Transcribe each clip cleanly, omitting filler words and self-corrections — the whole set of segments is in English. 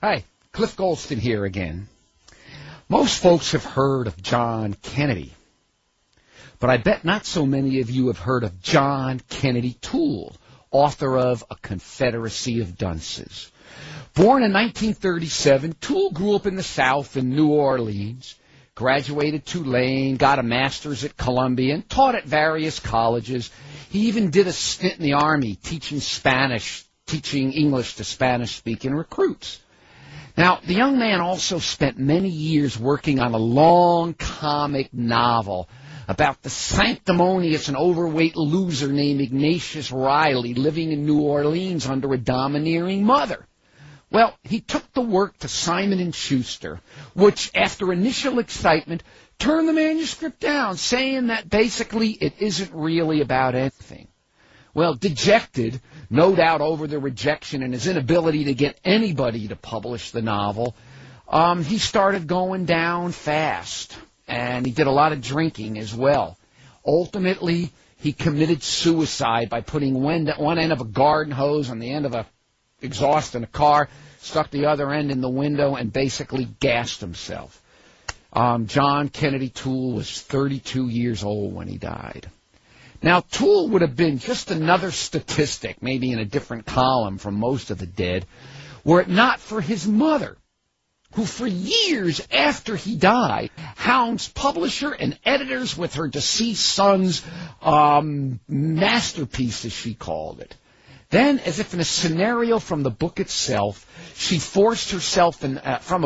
Hi, Cliff Goldston here again. Most folks have heard of John Kennedy, but I bet not so many of you have heard of John Kennedy Toole, author of A Confederacy of Dunces. Born in 1937, Toole grew up in the South in New Orleans, graduated Tulane, got a master's at Columbia, and taught at various colleges. He even did a stint in the Army teaching English to Spanish-speaking recruits. Now, the young man also spent many years working on a long comic novel about the sanctimonious and overweight loser named Ignatius Riley living in New Orleans under a domineering mother. Well, he took the work to Simon & Schuster, which, after initial excitement, turned the manuscript down, saying that basically it isn't really about anything. Well, dejected, no doubt over the rejection and his inability to get anybody to publish the novel, he started going down fast, and he did a lot of drinking as well. Ultimately, he committed suicide by putting one end of a garden hose on the end of a exhaust in a car, stuck the other end in the window, and basically gassed himself. John Kennedy Toole was 32 years old when he died. Now, Toole would have been just another statistic, maybe in a different column from most of the dead, were it not for his mother, who for years after he died, hounds publisher and editors with her deceased son's masterpiece, as she called it. Then, as if in a scenario from the book itself, she forced herself and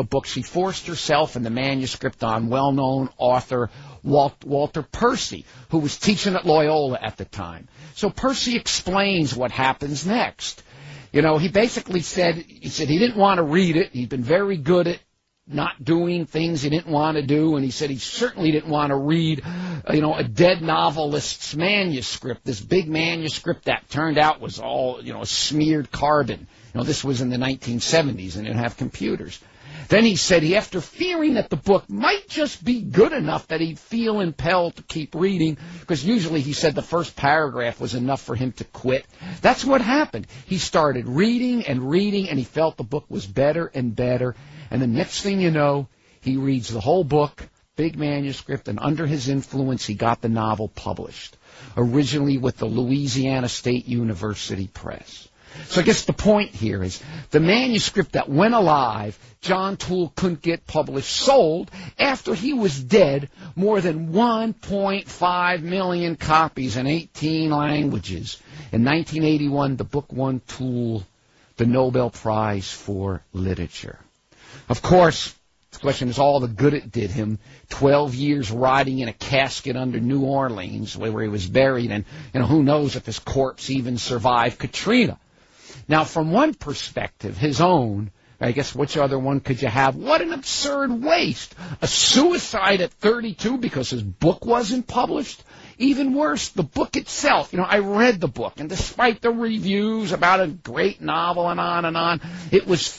the manuscript on well-known author Walter Percy, who was teaching at Loyola at the time. So Percy explains what happens next. You know, he basically said he didn't want to read it. He'd been very good at not doing things he didn't want to do, and he said he certainly didn't want to read, a dead novelist's manuscript, this big manuscript that turned out was all, smeared carbon. This was in the 1970s, and didn't have computers. Then he said after fearing that the book might just be good enough that he'd feel impelled to keep reading, because usually he said the first paragraph was enough for him to quit. That's what happened. He started reading, and he felt the book was better and better. And the next thing you know, he reads the whole book, big manuscript, and under his influence, he got the novel published, originally with the Louisiana State University Press. So I guess the point here is the manuscript that went alive, John Toole couldn't get published, sold after he was dead more than 1.5 million copies in 18 languages. In 1981, the book won Toole the Nobel Prize for Literature. Of course, the question is all the good it did him. 12 years rotting in a casket under New Orleans where he was buried, and who knows if his corpse even survived Katrina. Now, from one perspective, his own, I guess which other one could you have? What an absurd waste. A suicide at 32 because his book wasn't published? Even worse, the book itself. I read the book, and despite the reviews about a great novel and on, it was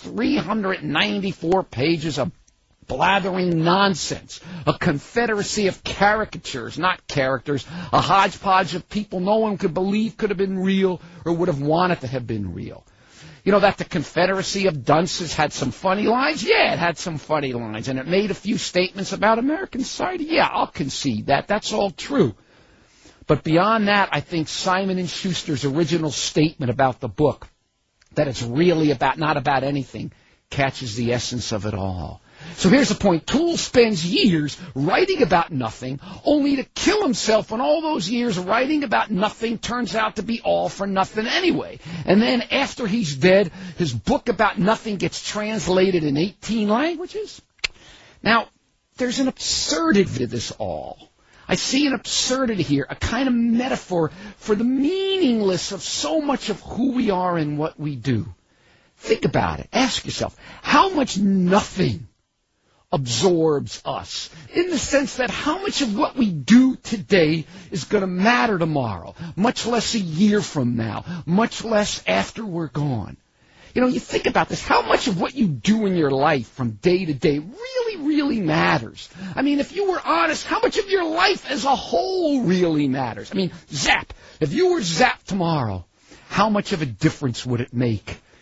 394 pages of blathering nonsense, a confederacy of caricatures, not characters, a hodgepodge of people no one could believe could have been real or would have wanted to have been real. That the Confederacy of Dunces had some funny lines? Yeah, it had some funny lines, and it made a few statements about American society? Yeah, I'll concede that. That's all true. But beyond that, I think Simon & Schuster's original statement about the book, that it's really not about anything, catches the essence of it all. So here's the point. Toole spends years writing about nothing, only to kill himself when all those years writing about nothing turns out to be all for nothing anyway. And then after he's dead, his book about nothing gets translated in 18 languages. Now, there's an absurdity to this all. I see an absurdity here, a kind of metaphor for the meaningless of so much of who we are and what we do. Think about it. Ask yourself, how much nothing absorbs us, in the sense that how much of what we do today is going to matter tomorrow, much less a year from now, much less after we're gone. You think about this. How much of what you do in your life from day to day really matters? I mean, if you were honest, how much of your life as a whole really matters? I mean, zap. If you were zapped tomorrow, how much of a difference would it make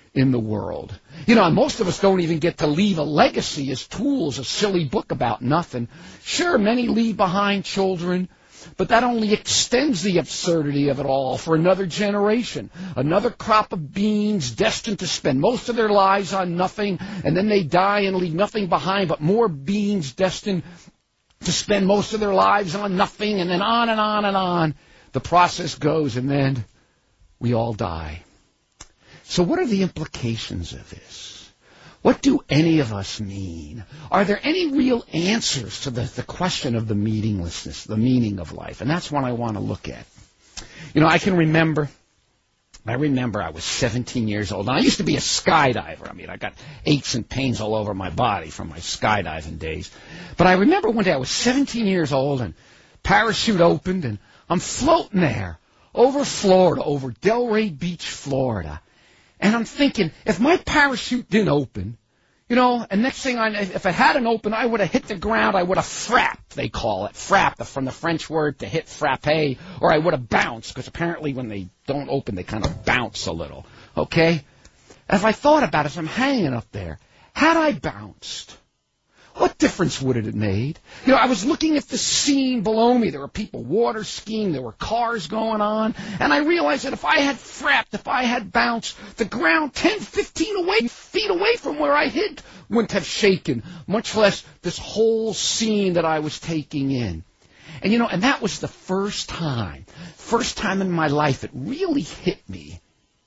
in the world. You know, and most of us don't even get to leave a legacy as tools, a silly book about nothing. Sure, many leave behind children, but that only extends the absurdity of it all for another generation, another crop of beings destined to spend most of their lives on nothing, and then they die and leave nothing behind, but more beings destined to spend most of their lives on nothing, and then on and on and on. The process goes, and then we all die. So what are the implications of this? What do any of us mean? Are there any real answers to the question of the meaninglessness, the meaning of life? And that's what I want to look at. You know, I remember I was 17 years old. Now, I used to be a skydiver. I mean, I got aches and pains all over my body from my skydiving days. But I remember one day I was 17 years old and parachute opened and I'm floating there over Florida, over Delray Beach, Florida. And I'm thinking, if my parachute didn't open, you know, and next thing if it hadn't opened, I would have hit the ground, I would have frapped, they call it. Frappe, from the French word to hit frappe, or I would have bounced, because apparently when they don't open, they kind of bounce a little, okay? And if I thought about it, if I'm hanging up there, had I bounced, what difference would it have made? You know, I was looking at the scene below me. There were people water skiing. There were cars going on. And I realized that if I had frapped, if I had bounced, the ground 10, 15 feet away from where I hit wouldn't have shaken, much less this whole scene that I was taking in. And, you know, and that was the first time in my life it really hit me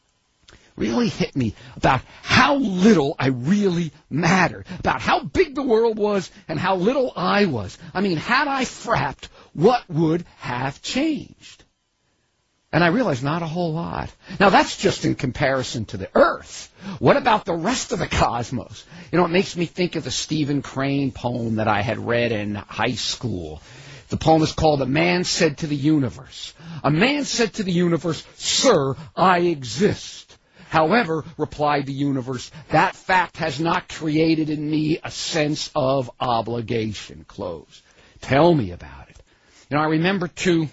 about how little I really mattered, about how big the world was and how little I was. I mean, had I frapped, what would have changed? And I realized not a whole lot. Now, that's just in comparison to the Earth. What about the rest of the cosmos? You know, it makes me think of the Stephen Crane poem that I had read in high school. The poem is called A Man Said to the Universe. A man said to the universe, "Sir, I exist." However, replied the universe, that fact has not created in me a sense of obligation. Close. Tell me about it. You know, I remember too,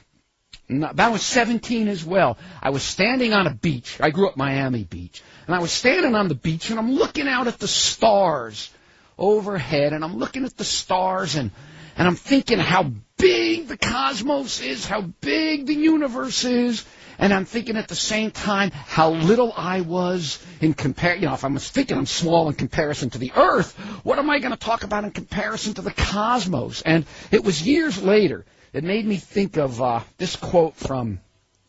I was 17 as well. I was standing on a beach. I grew up Miami Beach. And I was standing on the beach and I'm looking out at the stars overhead. And I'm looking at the stars and I'm thinking how big the cosmos is, how big the universe is. And I'm thinking at the same time how little I was in comparison. You know, if I'm thinking I'm small in comparison to the Earth, what am I going to talk about in comparison to the cosmos? And it was years later it made me think of this quote from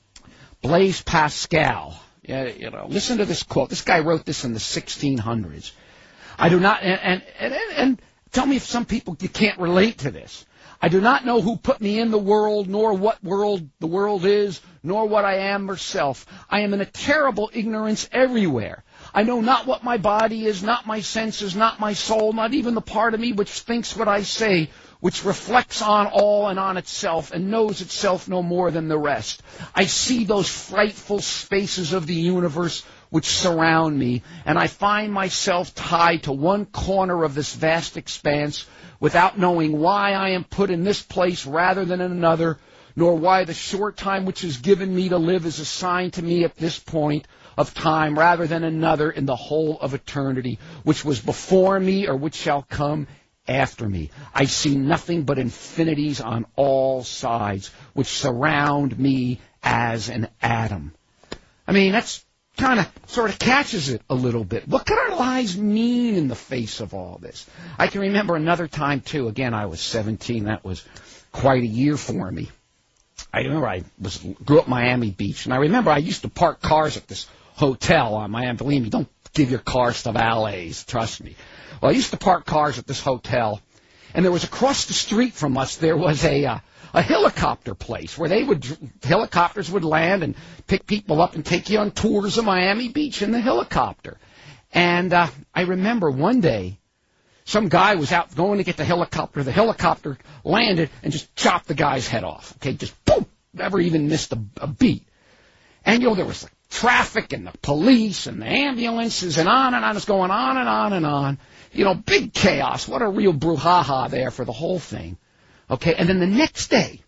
Blaise Pascal. You know, listen to this quote. This guy wrote this in the 1600s. I do not, and tell me if some people you can't relate to this. I do not know who put me in the world, nor what world the world is, nor what I am myself. I am in a terrible ignorance everywhere. I know not what my body is, not my senses, not my soul, not even the part of me which thinks what I say, which reflects on all and on itself, and knows itself no more than the rest. I see those frightful spaces of the universe which surround me, and I find myself tied to one corner of this vast expanse, without knowing why I am put in this place rather than in another, nor why the short time which is given me to live is assigned to me at this point of time rather than another in the whole of eternity, which was before me or which shall come after me. I see nothing but infinities on all sides, which surround me as an atom. I mean, that's kind of sort of catches it a little bit. What could our lives mean in the face of all this? I can remember another time, too. Again, I was 17. That was quite a year for me. I remember I grew up Miami Beach, and I remember I used to park cars at this hotel on Miami. Believe me, don't give your cars to valets. Trust me. Well, I used to park cars at this hotel, and there was across the street from us, there was a helicopter place where helicopters would land and pick people up and take you on tours of Miami Beach in the helicopter. And I remember one day some guy was out going to get the helicopter. The helicopter landed and just chopped the guy's head off. Okay, just boom, never even missed a beat. And, you know, there was like traffic and the police and the ambulances and on. It's going on and on and on. You know, big chaos. What a real brouhaha there for the whole thing. Okay, and then the next day,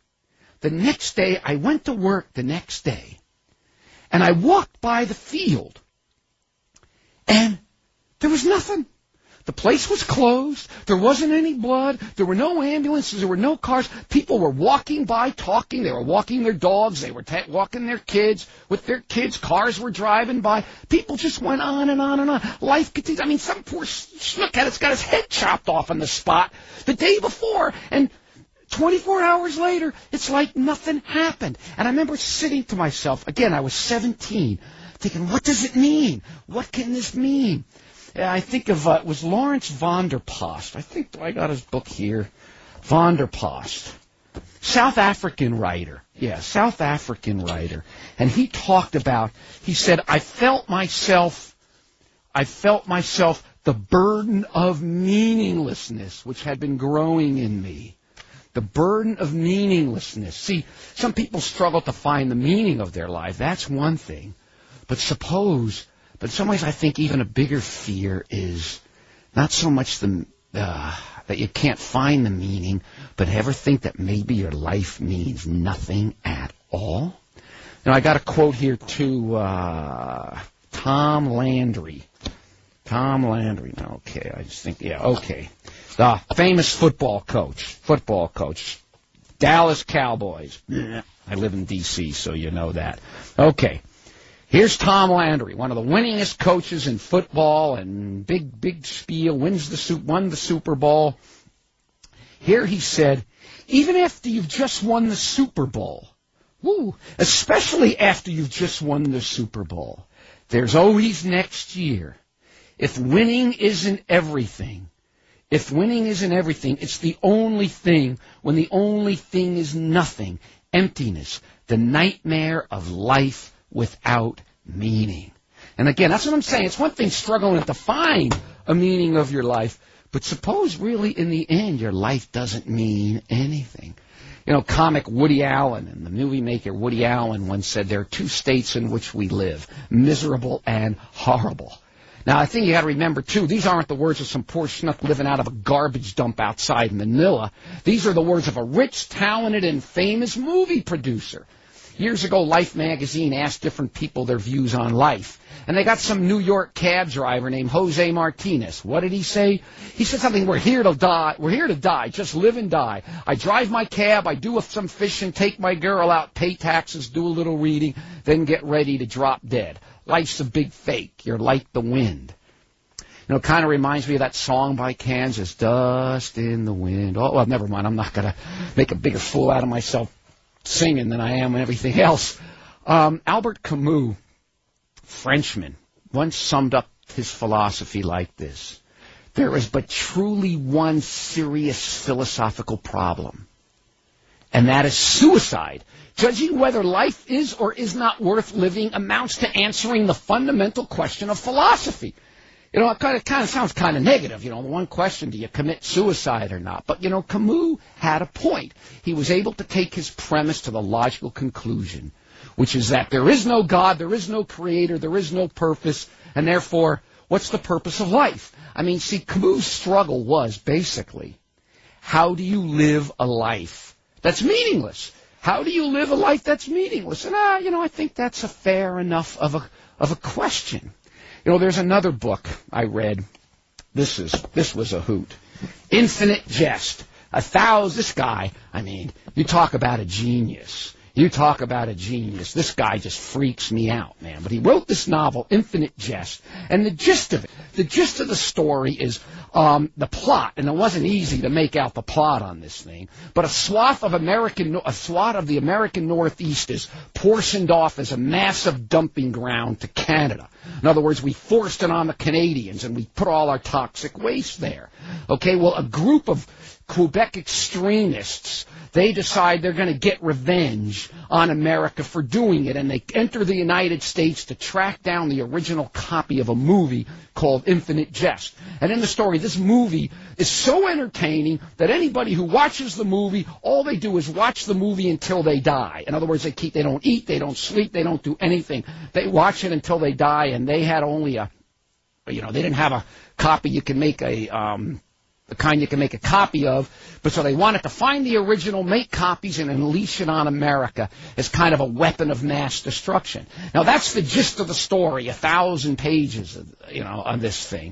I went to work the next day, and I walked by the field, was nothing. The place was closed. There wasn't any blood. There were no ambulances. There were no cars. People were walking by, talking. They were walking their dogs. They were walking their kids with their kids. Cars were driving by. People just went on and on and on. Life continued. I mean, some poor schnook had got his head chopped off on the spot the day before, and 24 hours later, it's like nothing happened. And I remember sitting to myself, again, I was 17, thinking, what does it mean? What can this mean? I think of, it was Lawrence von der Post. I think I got his book here. Von der Post. South African writer. Yeah, South African writer. And he talked about, he said, I felt myself the burden of meaninglessness which had been growing in me. The burden of meaninglessness. See, some people struggle to find the meaning of their life. That's one thing. But in some ways, I think even a bigger fear is not so much that you can't find the meaning, but ever think that maybe your life means nothing at all. Now, I got a quote here to Tom Landry. Tom Landry. Okay, I just think, yeah, okay. The famous football coach. Dallas Cowboys. I live in D.C., so you know that. Okay. Here's Tom Landry, one of the winningest coaches in football, and big spiel, won the Super Bowl. Here he said, even after you've just won the Super Bowl, especially after you've just won the Super Bowl, there's always next year. If winning isn't everything, it's the only thing, when the only thing is nothing, emptiness, the nightmare of life without meaning. And again, that's what I'm saying. It's one thing struggling to find a meaning of your life, but suppose really in the end your life doesn't mean anything. You know, comic Woody Allen and the movie maker Woody Allen once said there are two states in which we live, miserable and horrible. Now, I think you got to remember, too, these aren't the words of some poor schnook living out of a garbage dump outside Manila. These are the words of a rich, talented, and famous movie producer. Years ago, Life magazine asked different people their views on life. And they got some New York cab driver named Jose Martinez. What did he say? He said something, we're here to die, just live and die. I drive my cab, I do some fishing, take my girl out, pay taxes, do a little reading, then get ready to drop dead. Life's a big fake, you're like the wind. You know, it kind of reminds me of that song by Kansas, Dust in the Wind. Oh, well, never mind, I'm not going to make a bigger fool out of myself singing than I am and everything else. Albert Camus, Frenchman, once summed up his philosophy like this. There is but truly one serious philosophical problem, and that is suicide. Judging whether life is or is not worth living amounts to answering the fundamental question of philosophy. You know, it kind of sounds kind of negative. You know, the one question, do you commit suicide or not? But, you know, Camus had a point. He was able to take his premise to the logical conclusion, which is that there is no God, there is no creator, there is no purpose, and therefore, what's the purpose of life? I mean, see, Camus' struggle was basically, how do you live a life that's meaningless? How do you live a life that's meaningless? And, you know, I think that's a fair enough of a question. You know, there's another book I read. This was a hoot. Infinite Jest. This guy, I mean, you talk about a genius. This guy just freaks me out, man. But he wrote this novel, Infinite Jest. And the gist of the story is the plot, and it wasn't easy to make out the plot on this thing, but a swath of the American Northeast is portioned off as a massive dumping ground to Canada. In other words, we forced it on the Canadians, and we put all our toxic waste there. Okay, well, a group of Quebec extremists, they decide they're going to get revenge on America for doing it, and they enter the United States to track down the original copy of a movie called Infinite Jest. And in the story, this movie is so entertaining that anybody who watches the movie, all they do is watch the movie until they die. In other words, they don't eat, they don't sleep, they don't do anything. They watch it until they die, and they had only they didn't have a copy you can make the kind you can make a copy of, but so they wanted to find the original, make copies, and unleash it on America as kind of a weapon of mass destruction. Now, that's the gist of the story, 1,000 pages, on this thing.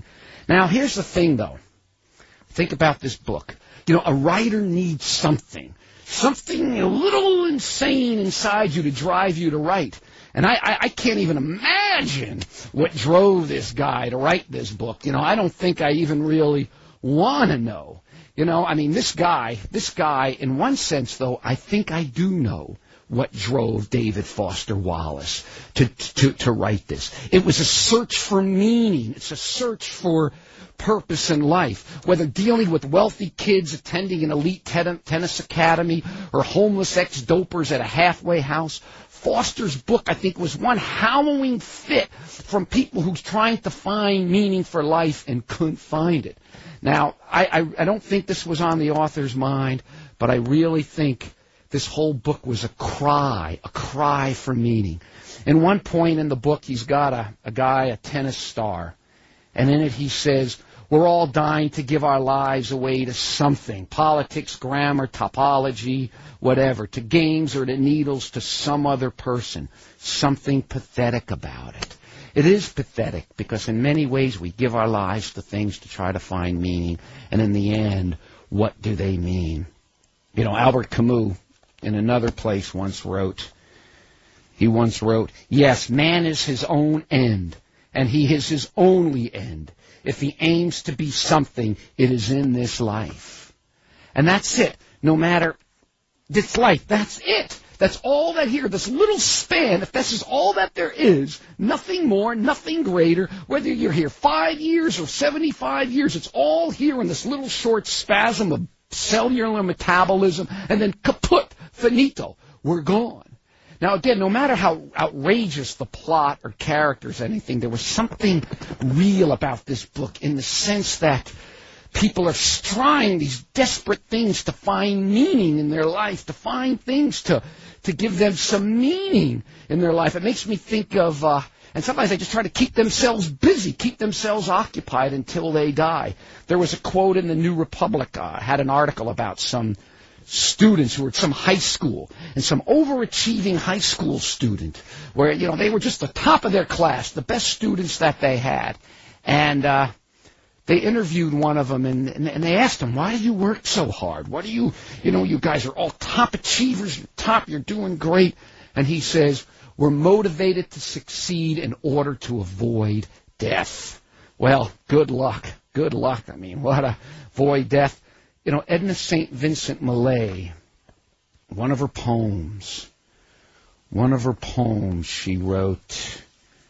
Now, here's the thing, though. Think about this book. You know, a writer needs something a little insane inside you to drive you to write. And I can't even imagine what drove this guy to write this book. You know, I don't think I even really want to know. You know, I mean, this guy, in one sense, though, I think I do know what drove David Foster Wallace to write this. It was a search for meaning. It's a search for purpose in life, whether dealing with wealthy kids attending an elite tennis academy or homeless ex-dopers at a halfway house. Foster's book, I think, was one howling fit from people who's trying to find meaning for life and couldn't find it. Now, I don't think this was on the author's mind, but I really think this whole book was a cry for meaning. In one point in the book, he's got a guy, a tennis star, and in it he says, we're all dying to give our lives away to something, politics, grammar, topology, whatever, to games or to needles, to some other person, something pathetic about it. It is pathetic because in many ways we give our lives to things to try to find meaning, and in the end, what do they mean? You know, Albert Camus, in another place, once wrote, yes, man is his own end, and he is his only end. If he aims to be something, it is in this life. And that's it. No matter this life, that's it. That's all that here, this little span, if this is all that there is, nothing more, nothing greater, whether you're here 5 years or 75 years, it's all here in this little short spasm of cellular metabolism, and then kaput, finito, we're gone. Now, again, no matter how outrageous the plot or characters, anything, there was something real about this book in the sense that people are trying these desperate things to find meaning in their life, to find things to give them some meaning in their life. It makes me think of, and sometimes they just try to keep themselves busy, keep themselves occupied until they die. There was a quote in the New Republic, had an article about some students who were at some high school, and some overachieving high school student where, you know, they were just the top of their class, the best students that they had. And they interviewed one of them, and they asked him, why do you work so hard? What do you guys are all top achievers, you're doing great. And he says, we're motivated to succeed in order to avoid death. Well, good luck. I mean, avoid death. You know, Edna St. Vincent Millay, one of her poems, she wrote,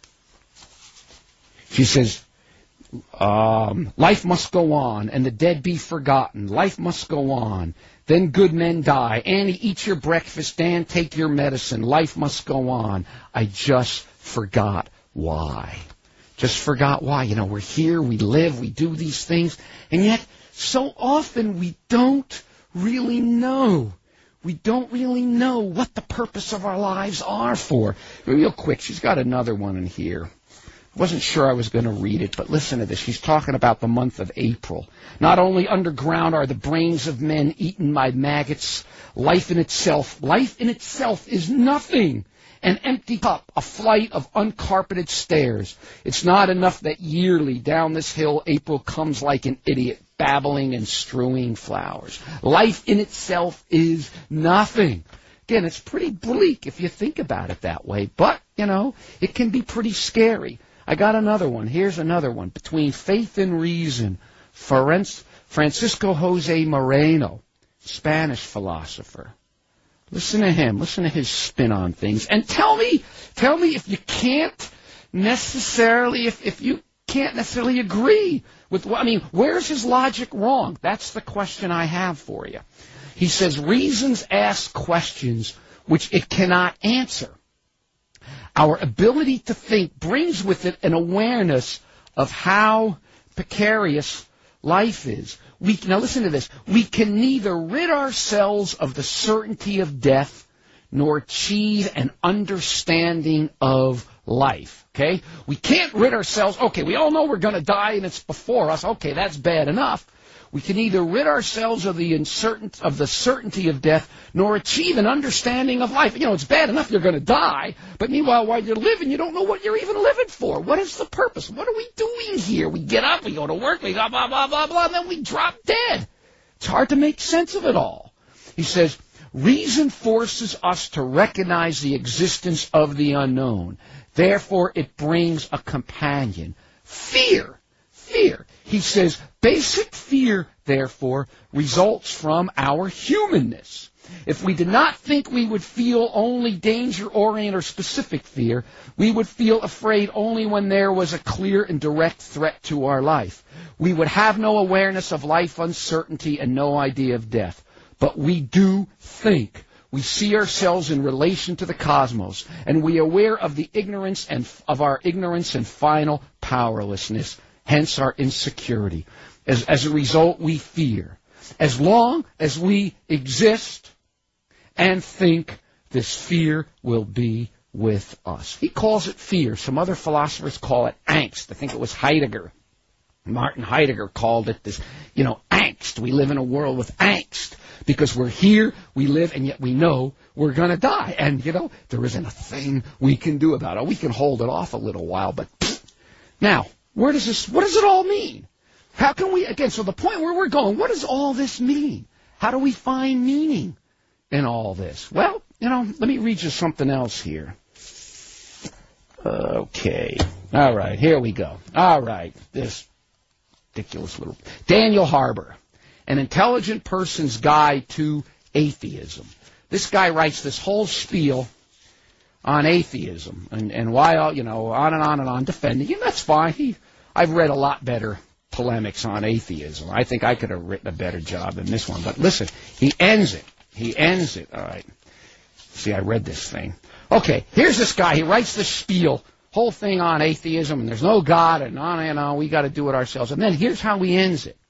she says, life must go on, and the dead be forgotten. Life must go on. Then good men die. Annie, eat your breakfast. Dan, take your medicine. Life must go on. I just forgot why. You know, we're here, we live, we do these things, and yet so often we don't really know. We don't really know what the purpose of our lives are for. Real quick, she's got another one in here. I wasn't sure I was going to read it, but listen to this. She's talking about the month of April. Not only underground are the brains of men eaten by maggots, life in itself is nothing. An empty cup, a flight of uncarpeted stairs. It's not enough that yearly down this hill April comes like an idiot, babbling and strewing flowers. Life in itself is nothing. Again, it's pretty bleak if you think about it that way, but, you know, it can be pretty scary. I got another one. Here's another one. Between Faith and Reason, Francisco Jose Moreno, Spanish philosopher. Listen to him. Listen to his spin on things. And tell me if you can't necessarily, if you can't necessarily agree with, where's his logic wrong? That's the question I have for you. He says, reasons ask questions which it cannot answer. Our ability to think brings with it an awareness of how precarious life is. Now listen to this. We can neither rid ourselves of the certainty of death nor achieve an understanding of life. Okay? We can't rid ourselves. Okay, we all know we're going to die and it's before us. Okay, that's bad enough. We can neither rid ourselves of the certainty of death, nor achieve an understanding of life. It's bad enough you're going to die, but meanwhile, while you're living, you don't know what you're even living for. What is the purpose? What are we doing here? We get up, we go to work, we go blah, blah, blah, blah, and then we drop dead. It's hard to make sense of it all. He says, reason forces us to recognize the existence of the unknown. Therefore, it brings a companion. Fear. Fear. He says, basic fear, therefore, results from our humanness. If we did not think we would feel only danger-oriented or specific fear, we would feel afraid only when there was a clear and direct threat to our life. We would have no awareness of life uncertainty and no idea of death. But we do think. We see ourselves in relation to the cosmos, and we are aware of the ignorance and of our ignorance and final powerlessness, hence our insecurity. As a result, we fear. As long as we exist and think, this fear will be with us. He calls it fear. Some other philosophers call it angst. I think it was Heidegger. Martin Heidegger called it this, angst. We live in a world with angst. Because we're here, we live, and yet we know we're going to die. And, there isn't a thing we can do about it. We can hold it off a little while, but now, what does it all mean? How can we, again, so the point where we're going, what does all this mean? How do we find meaning in all this? Well, let me read you something else here. Okay. All right, here we go. All right, this ridiculous little Daniel Harbour. An Intelligent Person's Guide to Atheism. This guy writes this whole spiel on atheism and why, on and on and on, defending him. That's fine. I've read a lot better polemics on atheism. I think I could have written a better job than this one. But listen, he ends it. All right. See, I read this thing. Okay, here's this guy. He writes this spiel, whole thing on atheism, and there's no God, and on, we got to do it ourselves. And then here's how he ends it.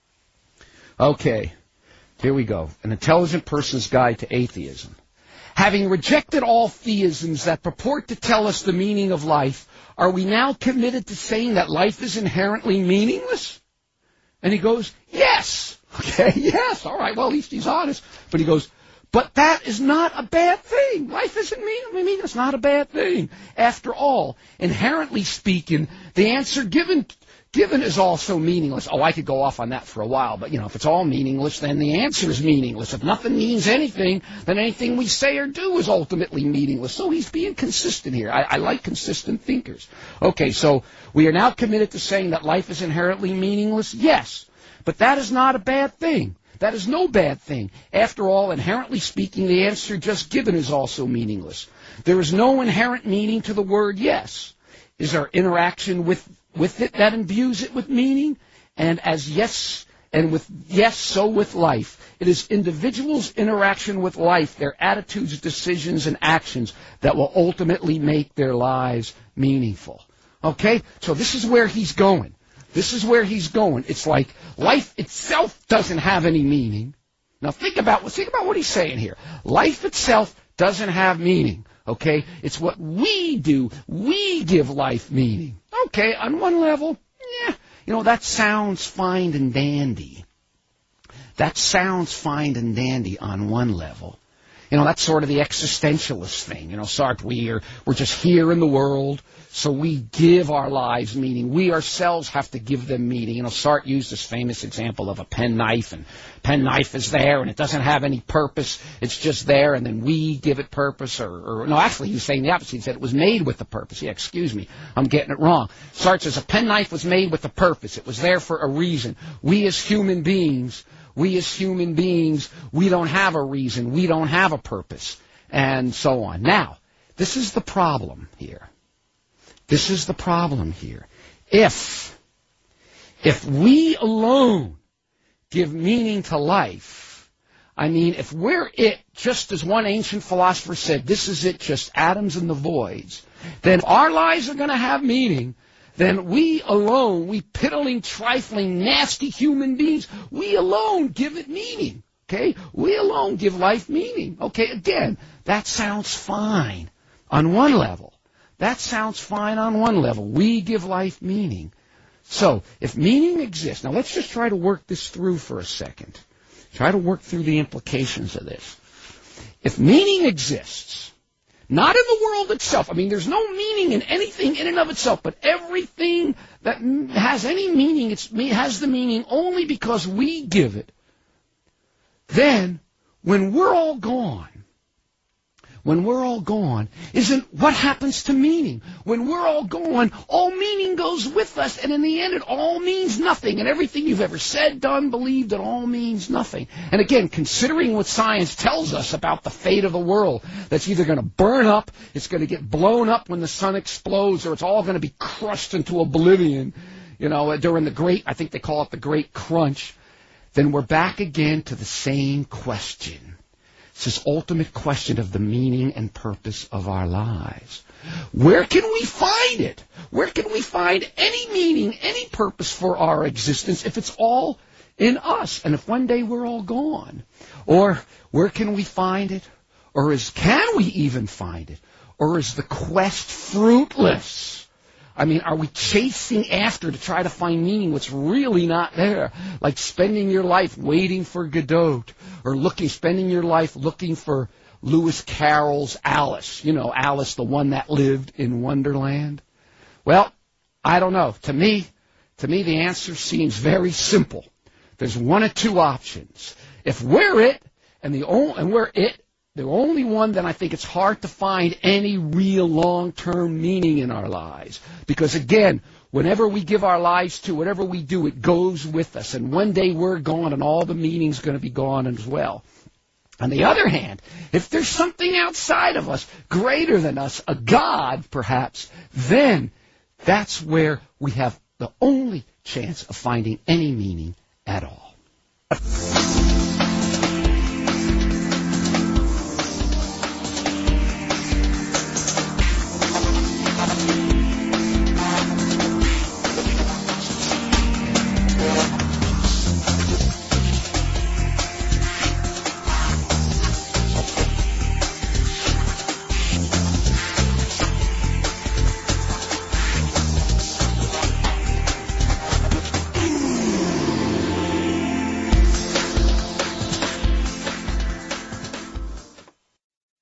Okay, here we go. An Intelligent Person's Guide to Atheism. Having rejected all theisms that purport to tell us the meaning of life, are we now committed to saying that life is inherently meaningless? And he goes, yes. Okay, yes, all right, well, at least he's honest. But he goes, but that is not a bad thing. Life isn't meaningless. It's not a bad thing. After all, inherently speaking, the answer given is also meaningless. Oh, I could go off on that for a while, but, if it's all meaningless, then the answer is meaningless. If nothing means anything, then anything we say or do is ultimately meaningless. So he's being consistent here. I like consistent thinkers. Okay, so we are now committed to saying that life is inherently meaningless? Yes, but that is not a bad thing. That is no bad thing. After all, inherently speaking, the answer just given is also meaningless. There is no inherent meaning to the word yes. Is our interaction with it that imbues it with meaning? And as yes, and with yes, so with life. It is individuals' interaction with life, their attitudes, decisions, and actions that will ultimately make their lives meaningful. Okay? So this is where he's going. It's like life itself doesn't have any meaning. Now think about what he's saying here. Life itself doesn't have meaning. Okay? It's what we do. We give life meaning. Okay, on one level, that sounds fine and dandy. On one level. That's sort of the existentialist thing. Sartre, we're just here in the world, so we give our lives meaning. We ourselves have to give them meaning. Sartre used this famous example of a penknife, and penknife is there, and it doesn't have any purpose. It's just there, and then we give it purpose. No, actually, he was saying the opposite. He said it was made with a purpose. Yeah, excuse me, I'm getting it wrong. Sartre says a penknife was made with a purpose. It was there for a reason. We as human beings, we don't have a reason. We don't have a purpose, and so on. Now, this is the problem here. If we alone give meaning to life, if we're it, just as one ancient philosopher said, this is it, just atoms and the voids, then if our lives are going to have meaning, then we alone, we piddling, trifling, nasty human beings, we alone give it meaning. Okay? We alone give life meaning. Okay, again, that sounds fine on one level. We give life meaning. So, if meaning exists, now let's just try to work this through for a second. Try to work through the implications of this. If meaning exists, not in the world itself, I mean, there's no meaning in anything in and of itself, but everything that has any meaning, has the meaning only because we give it, then when we're all gone, isn't what happens to meaning? When we're all gone, all meaning goes with us, and in the end, it all means nothing. And everything you've ever said, done, believed, it all means nothing. And again, considering what science tells us about the fate of the world, that's either going to burn up, it's going to get blown up when the sun explodes, or it's all going to be crushed into oblivion, during the great, I think they call it the Great Crunch, then we're back again to the same question. It's this ultimate question of the meaning and purpose of our lives. Where can we find it? Where can we find any meaning, any purpose for our existence if it's all in us and if one day we're all gone? Or where can we find it? Or can we even find it? Or is the quest fruitless? I mean, are we chasing after to try to find meaning what's really not there? Like spending your life waiting for Godot, or spending your life looking for Lewis Carroll's Alice. Alice, the one that lived in Wonderland. Well, I don't know. To me, the answer seems very simple. There's one of two options. If we're it, the only one, then I think it's hard to find any real long-term meaning in our lives. Because again, whenever we give our lives to, whatever we do, it goes with us. And one day we're gone and all the meaning's going to be gone as well. On the other hand, if there's something outside of us, greater than us, a God perhaps, then that's where we have the only chance of finding any meaning at all.